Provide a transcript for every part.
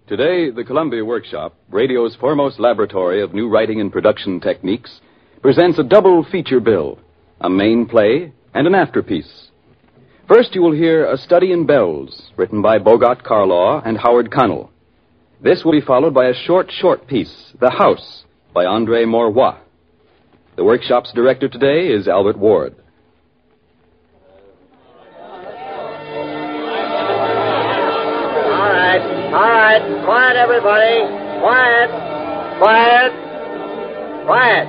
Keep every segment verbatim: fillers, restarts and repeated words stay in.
Today, the Columbia Workshop, radio's foremost laboratory of new writing and production techniques, presents a double feature bill, a main play and an afterpiece. First, you will hear A Study in Bells, written by Bogart Carlaw and Howard Connell. This will be followed by a short, short piece, The House, by Andre Maurois. The Workshop's director today is Albert Ward. All right, quiet, everybody. Quiet, quiet, quiet.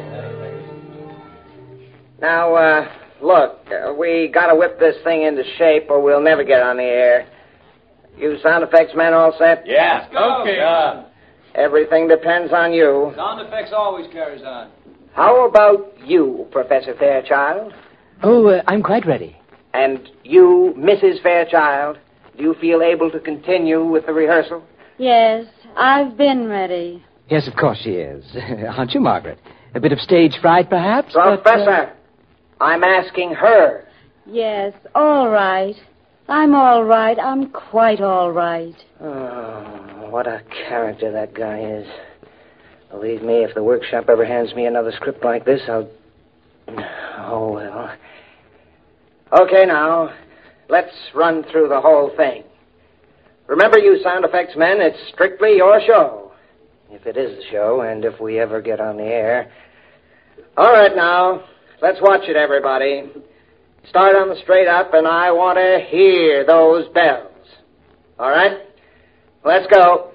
Now, uh, look, uh, we gotta whip this thing into shape or we'll never get on the air. You sound effects men all set? Yeah. Okay. Uh, Everything depends on you. sound effects always carries on. How about you, Professor Fairchild? Oh, uh, I'm quite ready. And you, Missus Fairchild? Do you feel able to continue with the rehearsal? Yes, I've been ready. Yes, of course she is. Aren't you, Margaret? A bit of stage fright, perhaps? but, Professor, uh, I'm asking her. Yes, all right. I'm all right. I'm quite all right. Oh, what a character that guy is. Believe me, if the workshop ever hands me another script like this, I'll... Oh, well. Okay, now, let's run through the whole thing. Remember, you sound effects men, it's strictly your show. If it is a show, and if we ever get on the air. All right, now, let's watch it, everybody. Start on the straight up, and I want to hear those bells. All right? Let's go.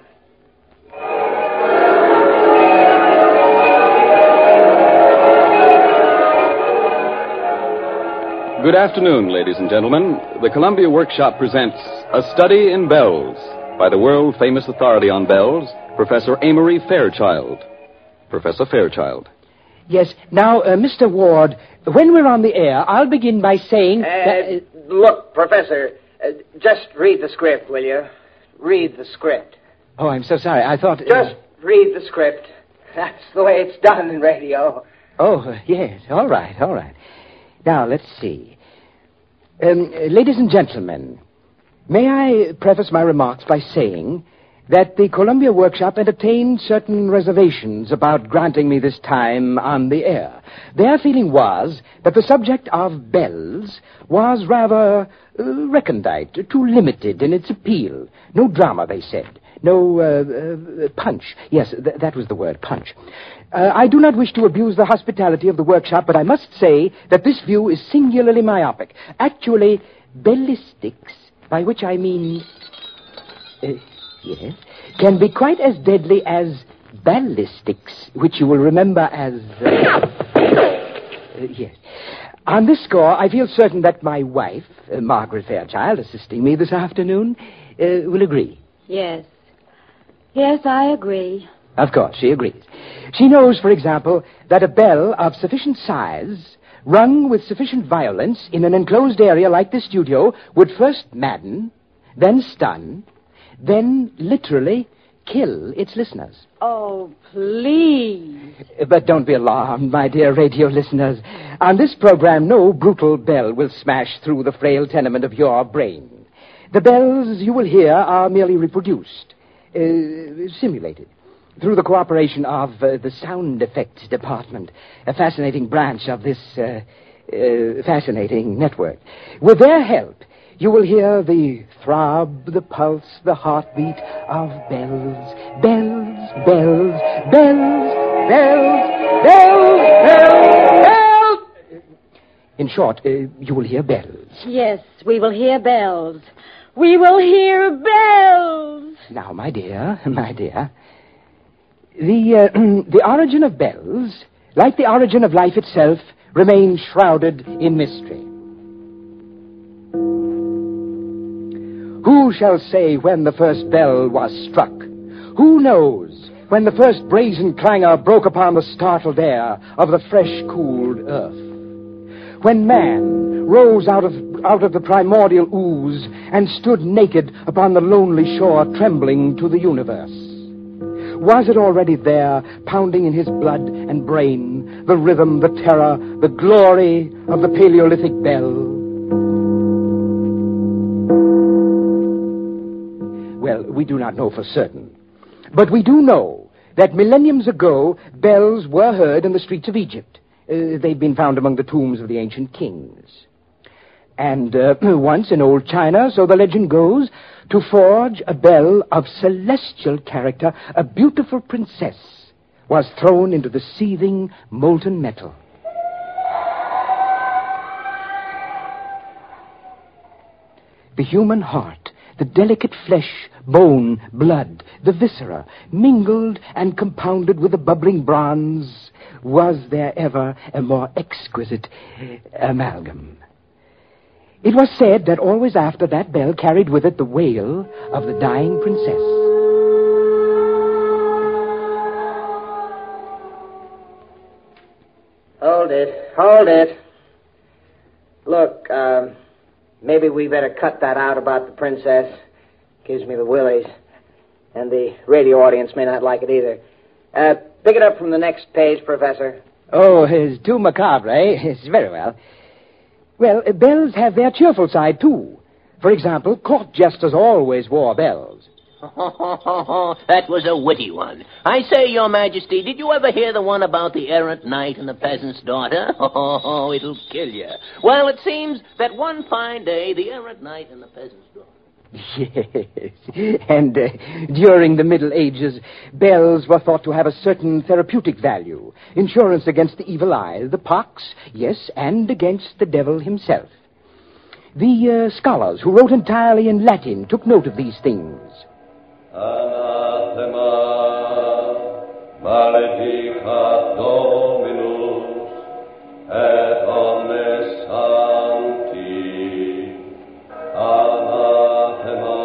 Good afternoon, ladies and gentlemen. The Columbia Workshop presents A Study in Bells by the world-famous authority on bells, Professor Amory Fairchild. Professor Fairchild. Yes. Now, uh, Mister Ward, when we're on the air, I'll begin by saying... Uh, that, uh, look, Professor, uh, just read the script, will you? Read the script. Oh, I'm so sorry. I thought... Uh, Just read the script. That's the way it's done in radio. Oh, uh, yes. All right, all right. Now, let's see. Um, ladies and gentlemen, may I preface my remarks by saying that the Columbia Workshop entertained certain reservations about granting me this time on the air. Their feeling was that the subject of bells was rather uh, recondite, too limited in its appeal. No drama, they said. No uh, uh, punch. Yes, th- that was the word, punch. Uh, I do not wish to abuse the hospitality of the workshop, but I must say that this view is singularly myopic. Actually, bellistics, by which I mean... Uh, yes, can be quite as deadly as ballistics, which you will remember as... Uh, uh, yes. On this score, I feel certain that my wife, uh, Margaret Fairchild, assisting me this afternoon, uh, will agree. Yes. Yes, I agree. Of course, she agrees. She knows, for example, that a bell of sufficient size, rung with sufficient violence in an enclosed area like this studio, would first madden, then stun, then literally kill its listeners. Oh, please. But don't be alarmed, my dear radio listeners. On this program, no brutal bell will smash through the frail tenement of your brain. The bells you will hear are merely reproduced, uh, simulated, through the cooperation of uh, the sound effects department, a fascinating branch of this uh, uh, fascinating network. With their help, you will hear the throb, the pulse, the heartbeat of bells, bells, bells, bells, bells, bells, bells, bells. In short, uh, you will hear bells. Yes, we will hear bells. We will hear bells. Now, my dear, my dear, the, uh, the origin of bells, like the origin of life itself, remains shrouded in mystery. Who shall say when the first bell was struck? Who knows when the first brazen clangor broke upon the startled air of the fresh-cooled earth? When man rose out of, out of the primordial ooze and stood naked upon the lonely shore, trembling to the universe? Was it already there, pounding in his blood and brain, the rhythm, the terror, the glory of the Paleolithic bell? Well, we do not know for certain. But we do know that millenniums ago, bells were heard in the streets of Egypt. Uh, they'd been found among the tombs of the ancient kings. And uh, once in old China, so the legend goes, to forge a bell of celestial character, a beautiful princess was thrown into the seething molten metal. The human heart, the delicate flesh, bone, blood, the viscera, mingled and compounded with the bubbling bronze. Was there ever a more exquisite amalgam? It was said that always after that bell carried with it the wail of the dying princess. Hold it, hold it. Look, um, maybe we better cut that out about the princess. Gives me the willies. And the radio audience may not like it either. Uh, pick it up from the next page, Professor. Oh, it's too macabre, eh? It's very well. Well, uh, bells have their cheerful side, too. For example, court jesters always wore bells. That was a witty one. I say, Your Majesty, did you ever hear the one about the errant knight and the peasant's daughter? Oh, it'll kill you. Well, it seems that one fine day, the errant knight and the peasant's daughter... Yes, and uh, during the Middle Ages, bells were thought to have a certain therapeutic value. Insurance against the evil eye, the pox, yes, and against the devil himself. The uh, scholars who wrote entirely in Latin took note of these things. Anathema, maledicat Dominus, et omnes sancti. Anathema,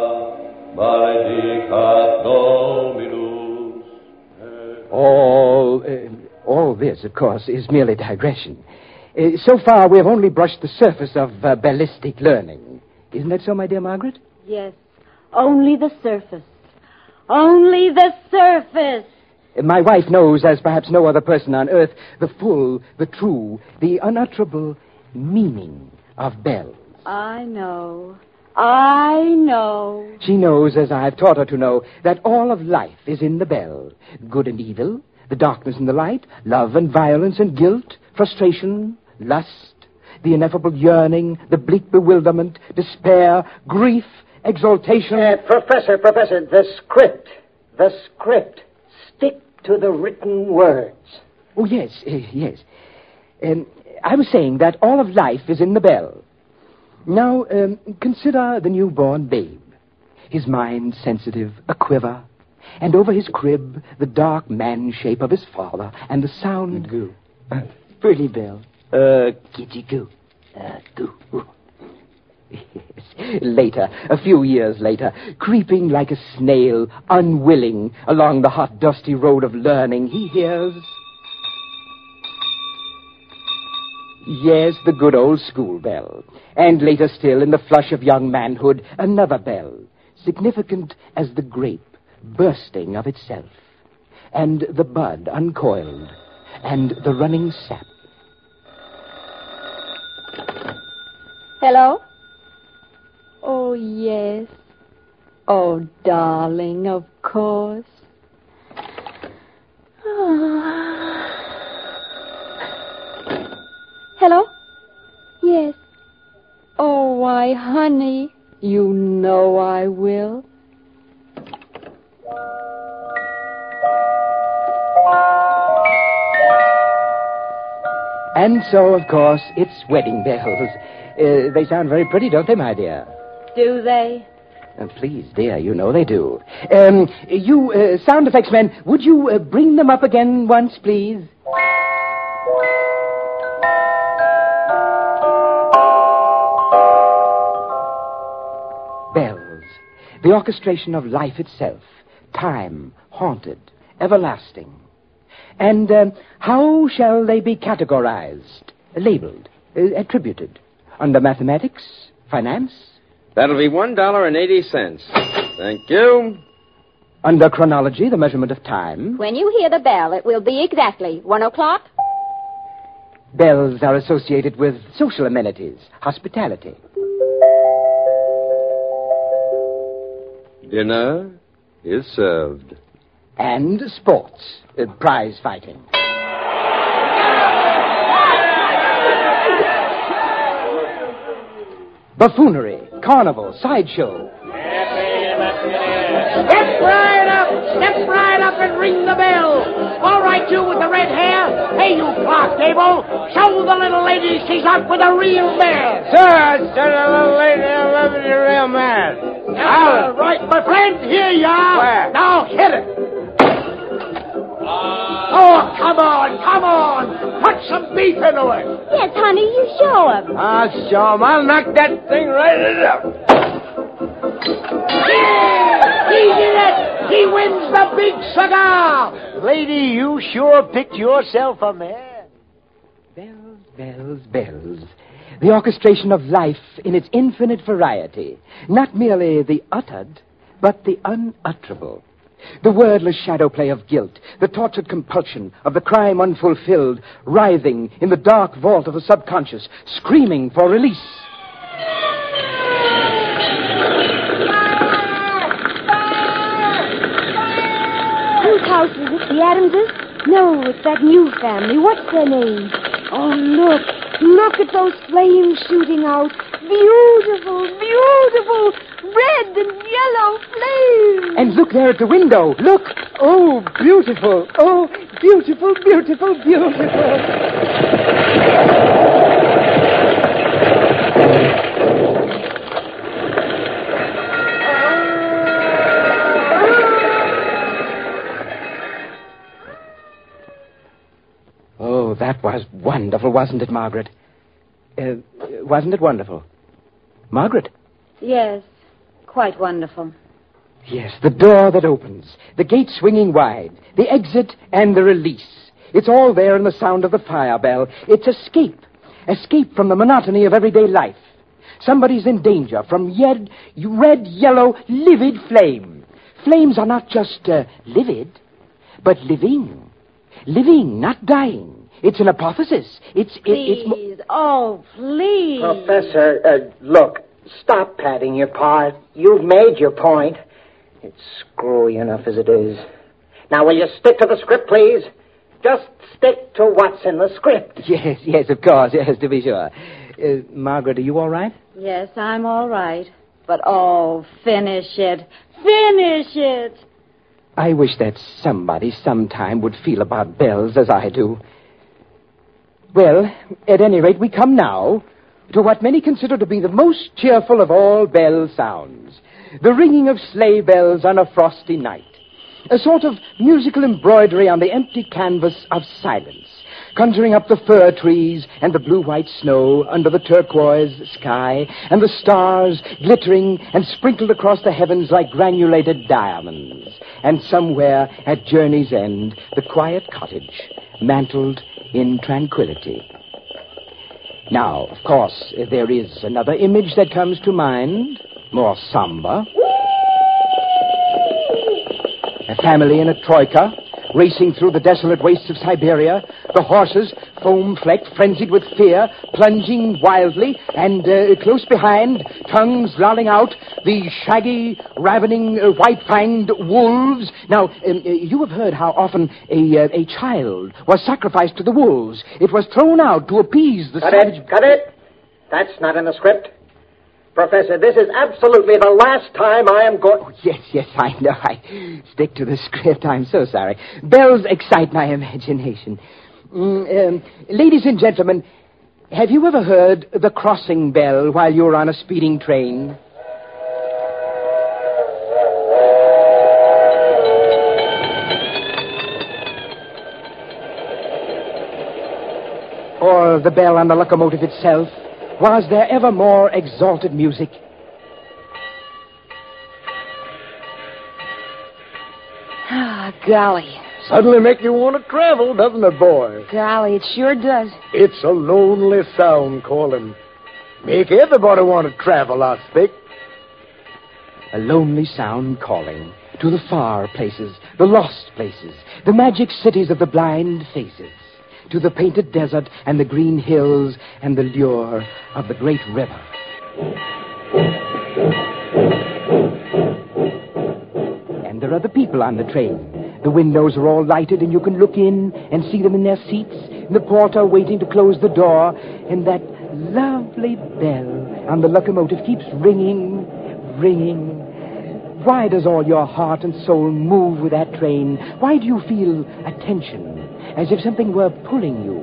maledicat Dominus. All, uh, all this, of course, is merely digression. Uh, so far, we have only brushed the surface of uh, ballistic learning. Isn't that so, my dear Margaret? Yes. Only the surface. Only the surface. My wife knows, as perhaps no other person on earth, the full, the true, the unutterable meaning of bells. I know. I know. She knows, as I've taught her to know, that all of life is in the bell. Good and evil, the darkness and the light, love and violence and guilt, frustration, lust, the ineffable yearning, the bleak bewilderment, despair, grief, exaltation. Uh, professor, Professor, the script. The script. Stick to the written words. Oh, yes, uh, yes. Um, I was saying that all of life is in the bell. Now, um, consider the newborn babe. His mind sensitive, a quiver, and over his crib, the dark man shape of his father, and the sound... Goo. Uh, pretty bell. Uh, kitty goo. Uh, goo. Yes. Later, a few years later, creeping like a snail, unwilling, along the hot, dusty road of learning, he hears... Yes, the good old school bell. And later still, in the flush of young manhood, another bell, significant as the grape bursting of itself, and the bud uncoiled, and the running sap. Hello? Oh, yes. Oh, darling, of course. Hello? Yes. Oh, why, honey, you know I will. And so, of course, it's wedding bells. Uh, they sound very pretty, don't they, my dear? Do they? Uh, please, dear, you know they do. Um, you, uh, sound effects men, would you uh, bring them up again once, please? Bells, the orchestration of life itself, time, haunted, everlasting. And um, how shall they be categorized, labeled, uh, attributed? Under mathematics, finance? That'll be one dollar and eighty cents. Thank you. Under chronology, the measurement of time. When you hear the bell, it will be exactly one o'clock. Bells are associated with social amenities, hospitality. Dinner? is served. And sports, uh, prize fighting. Buffoonery, carnival, sideshow. Step right up! Step right up and ring the bell! All right, you with the red hair. Hey, you Clark Gable, show the little lady she's up with a real man. Sir, sir, the little lady, I love the real man. All right, my friend, here you are. Where? Now hit it. Oh, come on, come on. Put some beef into it. Yes, honey, you show him. I'll show him. I'll knock that thing right up. He did it. He wins the big cigar. Lady, you sure picked yourself a man. Bells, bells, bells. The orchestration of life in its infinite variety. Not merely the uttered, but the unutterable. The wordless shadow play of guilt, the tortured compulsion of the crime unfulfilled, writhing in the dark vault of the subconscious, screaming for release. Whose house is it? The Adamses? No, it's that new family. What's their name? Oh, look. Look at those flames shooting out. Beautiful, beautiful, red and yellow flames. And look there at the window. Look. Oh, beautiful. Oh, beautiful, beautiful, beautiful. Oh, that was wonderful, wasn't it, Margaret? Uh, wasn't it wonderful? Margaret? Yes, quite wonderful. Yes, the door that opens, the gate swinging wide, the exit and the release. It's all there in the sound of the fire bell. It's escape. Escape from the monotony of everyday life. Somebody's in danger from red, red, yellow, livid flame. Flames are not just uh, livid, but living. Living, not dying. It's an hypothesis. It's... It, Please. it's mo- Oh, please. Professor, uh, look, stop padding your part. You've made your point. It's screwy enough as it is. Now, will you stick to the script, please? Just stick to what's in the script. Yes, yes, of course, yes, to be sure. Uh, Margaret, are you all right? Yes, I'm all right. But, oh, finish it. Finish it. I wish that somebody sometime would feel about bells as I do. Well, at any rate, we come now to what many consider to be the most cheerful of all bell sounds. The ringing of sleigh bells on a frosty night. A sort of musical embroidery on the empty canvas of silence, conjuring up the fir trees and the blue-white snow under the turquoise sky, and the stars glittering and sprinkled across the heavens like granulated diamonds. And somewhere at journey's end, the quiet cottage, mantled in tranquility. Now, of course, there is another image that comes to mind, more somber. A family in a troika, racing through the desolate wastes of Siberia, the horses, foam-flecked, frenzied with fear, plunging wildly, and uh, close behind, tongues lolling out, the shaggy, ravening, uh, white-fanged wolves. Now, um, uh, you have heard how often a, uh, a child was sacrificed to the wolves. It was thrown out to appease the Cut savage... it, cut it. That's not in the script. Professor, this is absolutely the last time I am going... Oh, yes, yes, I know. I stick to the script. I'm so sorry. Bells excite my imagination. Mm, um, ladies and gentlemen, have you ever heard the crossing bell while you were on a speeding train? Or the bell on the locomotive itself? Was there ever more exalted music? Ah, golly. Suddenly make you want to travel, doesn't it, boy? Golly, it sure does. It's a lonely sound calling. Make everybody want to travel, I think. A lonely sound calling to the far places, the lost places, the magic cities of the blind faces, to the painted desert and the green hills and the lure of the great river. And the there are the people on the train. The windows are all lighted, and you can look in and see them in their seats, and the porter waiting to close the door, and that lovely bell on the locomotive keeps ringing, ringing. Why does all your heart and soul move with that train? Why do you feel a tension, as if something were pulling you?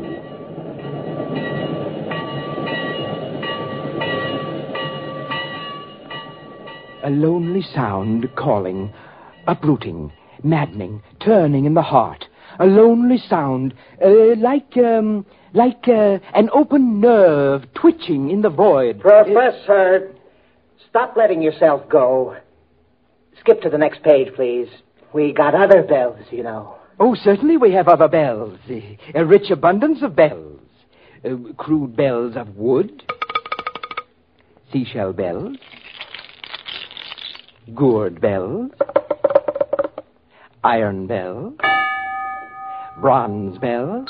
A lonely sound calling, uprooting, maddening, turning in the heart. A lonely sound, uh, like, um, like uh, an open nerve twitching in the void. Professor, uh, stop letting yourself go. Skip to the next page, please. We got other bells, you know. Oh, certainly we have other bells. A rich abundance of bells. Uh, crude bells of wood. Seashell bells. Gourd bells. Iron bells. Bronze bells.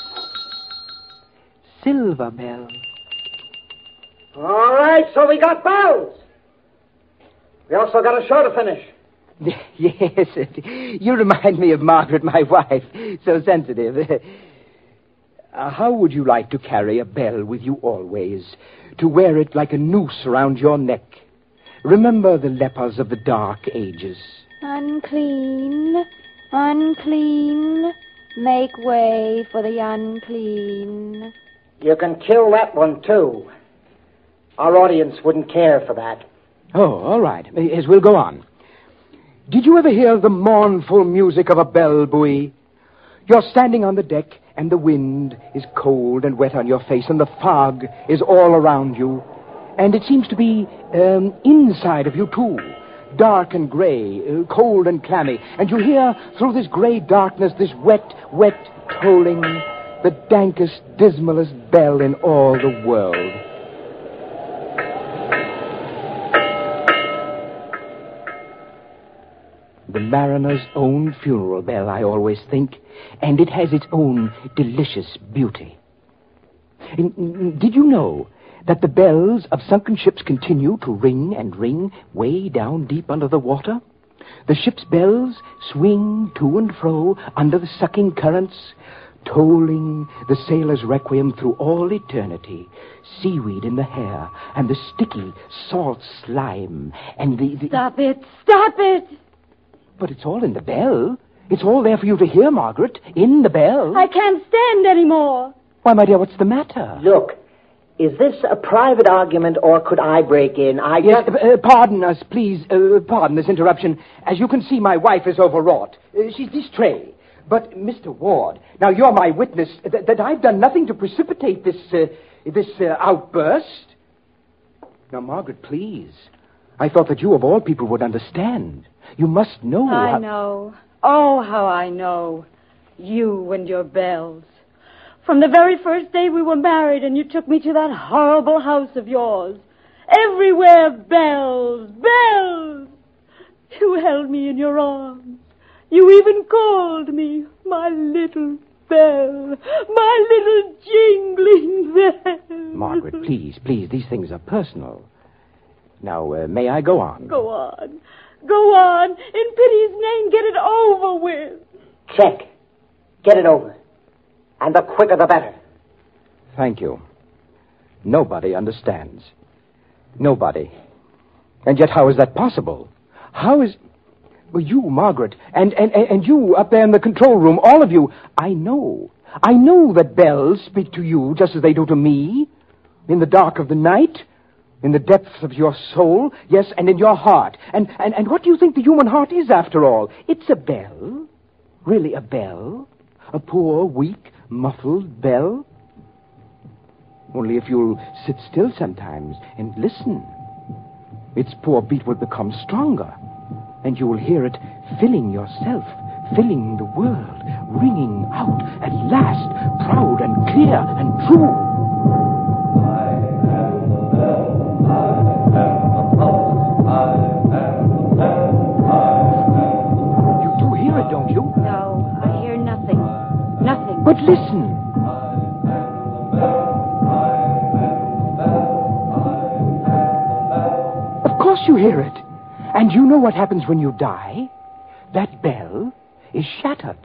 Silver bells. All right, so we got bells. We also got a show to finish. Yes, you remind me of Margaret, my wife. So sensitive. Uh, how would you like to carry a bell with you always? To wear it like a noose around your neck? Remember the lepers of the Dark Ages. Unclean, unclean, make way for the unclean. You can kill that one, too. Our audience wouldn't care for that. Oh, all right. Yes, we'll go on. Did you ever hear the mournful music of a bell buoy? You're standing on the deck, and the wind is cold and wet on your face, and the fog is all around you. And it seems to be um, inside of you, too. Dark and gray, uh, cold and clammy. And you hear through this gray darkness this wet, wet tolling, the dankest, dismalest bell in all the world. The mariner's own funeral bell, I always think, and it has its own delicious beauty. Did you know that the bells of sunken ships continue to ring and ring way down deep under the water? The ship's bells swing to and fro under the sucking currents, tolling the sailor's requiem through all eternity. Seaweed in the hair, and the sticky salt slime, and the... the... Stop it! Stop it! But it's all in the bell. It's all there for you to hear, Margaret. In the bell. I can't stand anymore. Why, my dear, what's the matter? Look, is this a private argument, or could I break in? I Yes, just... uh, pardon us, please. Uh, pardon this interruption. As you can see, my wife is overwrought. Uh, she's distrait. But, Mister Ward, now you're my witness th- that I've done nothing to precipitate this, uh, this uh, outburst. Now, Margaret, please. I thought that you, of all people, would understand. You must know. I how... know. Oh, how I know. You and your bells. From the very first day we were married and you took me to that horrible house of yours. Everywhere bells, bells. You held me in your arms. You even called me my little bell, my little jingling bell. Margaret, please, please, these things are personal. Now, uh, may I go on? Go on. Go on. In pity's name, get it over with. Check. Get it over. And the quicker the better. Thank you. Nobody understands. Nobody. And yet how is that possible? How is... Well, you, Margaret, and, and, and you up there in the control room, all of you, I know. I know that bells speak to you just as they do to me. In the dark of the night, in the depths of your soul, yes, and in your heart. And, and, and what do you think the human heart is, after all? It's a bell. Really a bell. A poor, weak, muffled bell. Only if you'll sit still sometimes and listen, its poor beat will become stronger. And you will hear it filling yourself, filling the world, ringing out at last, proud and clear and true. I am the bell, I am the pulse, I am the bell, I am the pulse. You do hear it, don't you? No, I hear nothing. Nothing. But listen. I am the bell, I am the bell, I am the bell. Of course you hear it. And you know what happens when you die? That bell is shattered.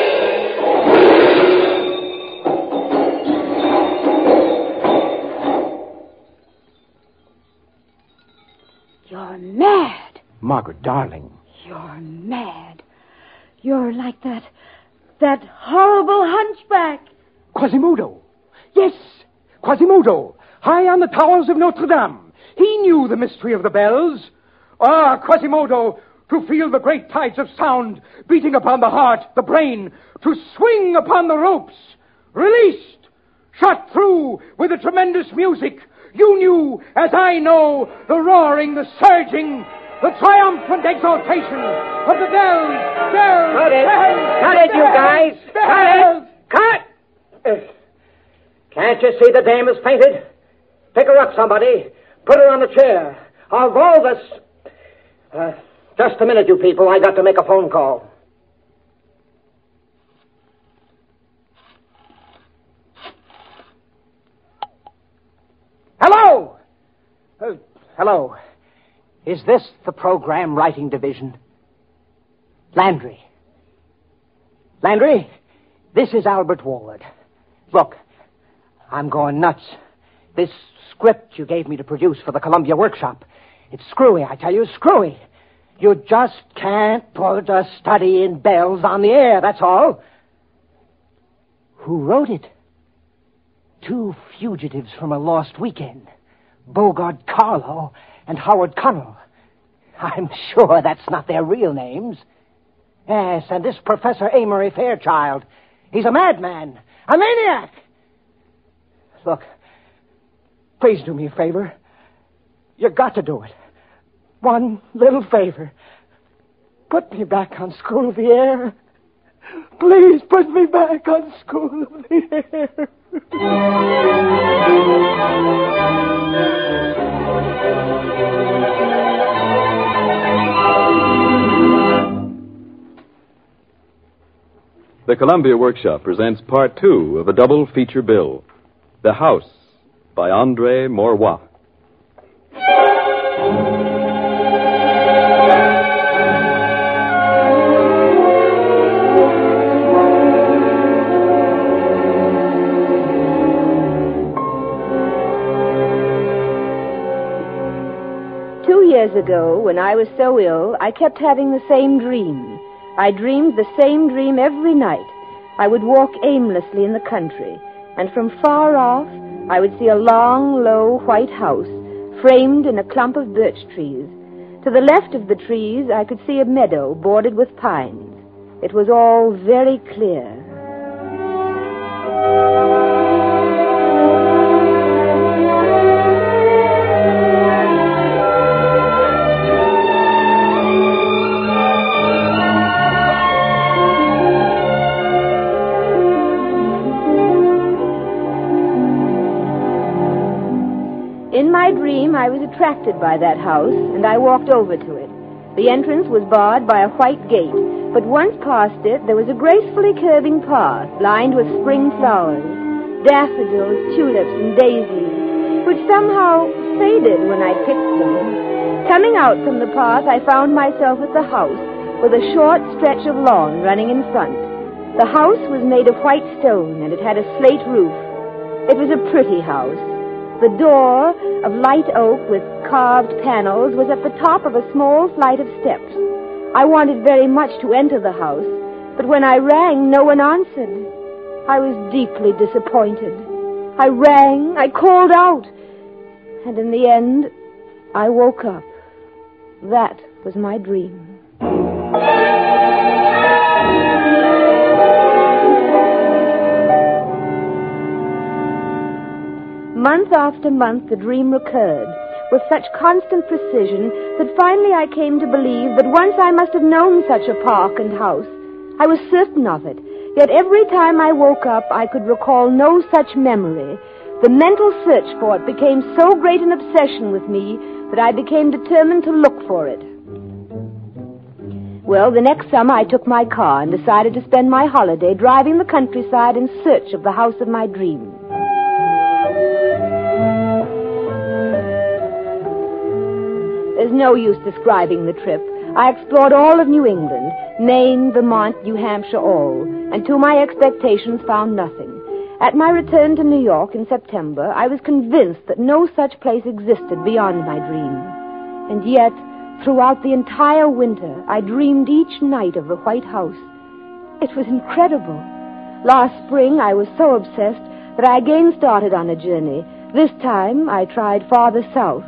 You're mad. Margaret, darling. You're mad. You're like that, that horrible hunchback. Quasimodo. Yes, Quasimodo. High on the towers of Notre Dame. He knew the mystery of the bells. Ah, Quasimodo, to feel the great tides of sound beating upon the heart, the brain, to swing upon the ropes. Released, shot through with the tremendous music. You knew, as I know, the roaring, the surging, the triumphant exaltation of the bells, bells, Cut it. bells. Cut it, you guys. Bells. Cut it. Cut! Uh, Can't you see the dame is fainted? Pick her up, somebody. Put her on the chair. Of all this... Uh, just a minute, you people. I got to make a phone call. Hello! Uh, hello. Is this the program writing division? Landry. Landry, this is Albert Ward. Look, I'm going nuts. This script you gave me to produce for the Columbia Workshop, it's screwy, I tell you, screwy. You just can't put a study in bells on the air, that's all. Who wrote it? Two fugitives from a lost weekend. Bogart Carlo and Howard Connell. I'm sure that's not their real names. Yes, and this Professor Amory Fairchild. He's a madman, a maniac. Look, please do me a favor. You got to do it. One little favor. Put me back on School of the Air. Please put me back on School of the Air. The Columbia Workshop presents part two of a double feature bill, The House by Andre Maurois. Two years ago, when I was so ill, I kept having the same dream. I dreamed the same dream every night. I would walk aimlessly in the country, and from far off, I would see a long, low, white house, framed in a clump of birch trees. To the left of the trees, I could see a meadow bordered with pines. It was all very clear. In my dream, I was attracted by that house, and I walked over to it. The entrance was barred by a white gate, but once past it, there was a gracefully curving path lined with spring flowers, daffodils, tulips, and daisies, which somehow faded when I picked them. Coming out from the path, I found myself at the house, with a short stretch of lawn running in front. The house was made of white stone, and it had a slate roof. It was a pretty house. The door, of light oak with carved panels, was at the top of a small flight of steps. I wanted very much to enter the house, but when I rang, no one answered. I was deeply disappointed. I rang, I called out, and in the end, I woke up. That was my dream. Month after month, the dream recurred, with such constant precision that finally I came to believe that once I must have known such a park and house. I was certain of it, yet every time I woke up, I could recall no such memory. The mental search for it became so great an obsession with me that I became determined to look for it. Well, the next summer I took my car and decided to spend my holiday driving the countryside in search of the house of my dreams. There's no use describing the trip. I explored all of New England, Maine, Vermont, New Hampshire, all, and to my expectations found nothing. At my return to New York in September, I was convinced that no such place existed beyond my dream. And yet, throughout the entire winter, I dreamed each night of the White House. It was incredible. Last spring, I was so obsessed that I again started on a journey. This time, I tried farther south.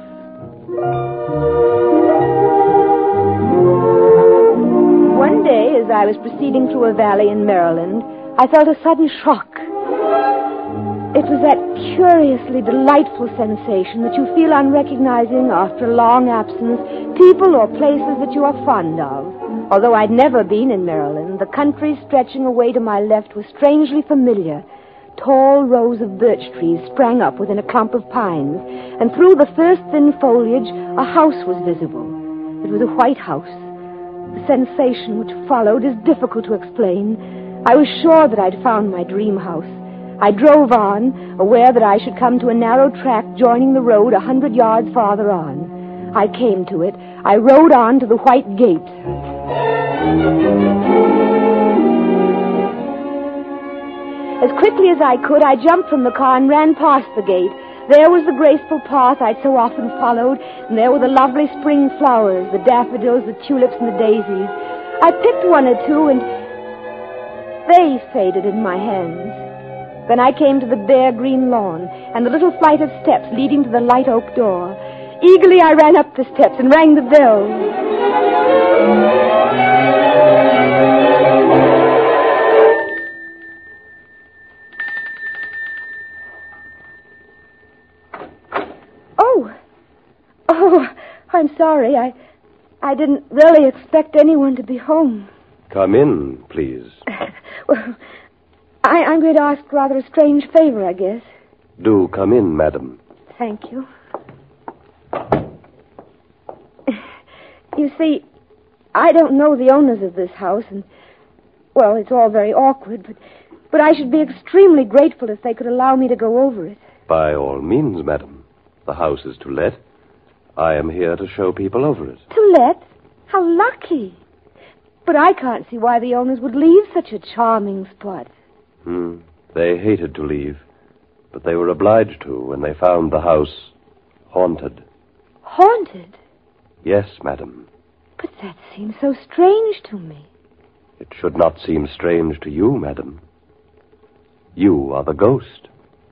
One day, as I was proceeding through a valley in Maryland, I felt a sudden shock. It was that curiously delightful sensation that you feel on recognizing, after a long absence, people or places that you are fond of. Although I'd never been in Maryland, the country stretching away to my left was strangely familiar. Tall rows of birch trees sprang up within a clump of pines, and through the first thin foliage, a house was visible. It was a white house. The sensation which followed is difficult to explain. I was sure that I'd found my dream house. I drove on, aware that I should come to a narrow track joining the road a hundred yards farther on. I came to it. I rode on to the white gate. As quickly as I could, I jumped from the car and ran past the gate. There was the graceful path I'd so often followed, and there were the lovely spring flowers, the daffodils, the tulips, and the daisies. I picked one or two, and they faded in my hands. Then I came to the bare green lawn and the little flight of steps leading to the light oak door. Eagerly I ran up the steps and rang the bell. Oh. Oh, I'm sorry. I I didn't really expect anyone to be home. Come in, please. Well, I, I'm going to ask rather a strange favor, I guess. Do come in, madam. Thank you. You see, I don't know the owners of this house, and, well, it's all very awkward, but, but I should be extremely grateful if they could allow me to go over it. By all means, madam. The house is to let. I am here to show people over it. To let? How lucky. But I can't see why the owners would leave such a charming spot. Hmm. They hated to leave, but they were obliged to when they found the house haunted. Haunted? Yes, madam. But that seems so strange to me. It should not seem strange to you, madam. You are the ghost.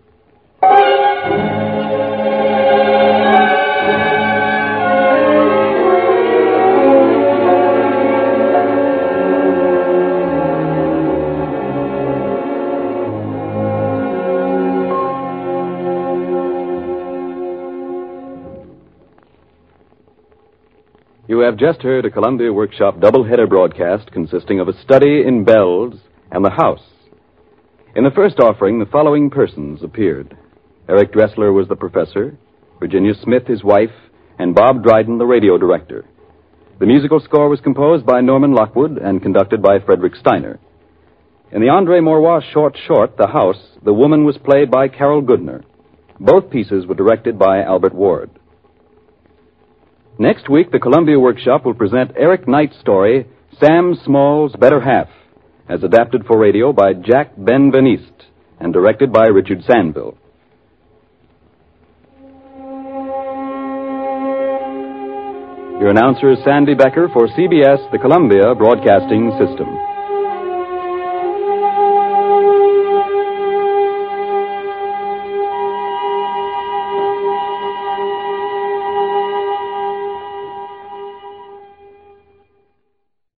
You have just heard a Columbia Workshop double-header broadcast consisting of a study in bells and the house. In the first offering, the following persons appeared. Eric Dressler was the professor, Virginia Smith his wife, and Bob Dryden the radio director. The musical score was composed by Norman Lockwood and conducted by Frederick Steiner. In the Andre Maurois short short, The House, the woman was played by Carol Goodner. Both pieces were directed by Albert Ward. Next week, the Columbia Workshop will present Eric Knight's story, Sam Small's Better Half, as adapted for radio by Jack Benveniste and directed by Richard Sandville. Your announcer is Sandy Becker for C B S, the Columbia Broadcasting System.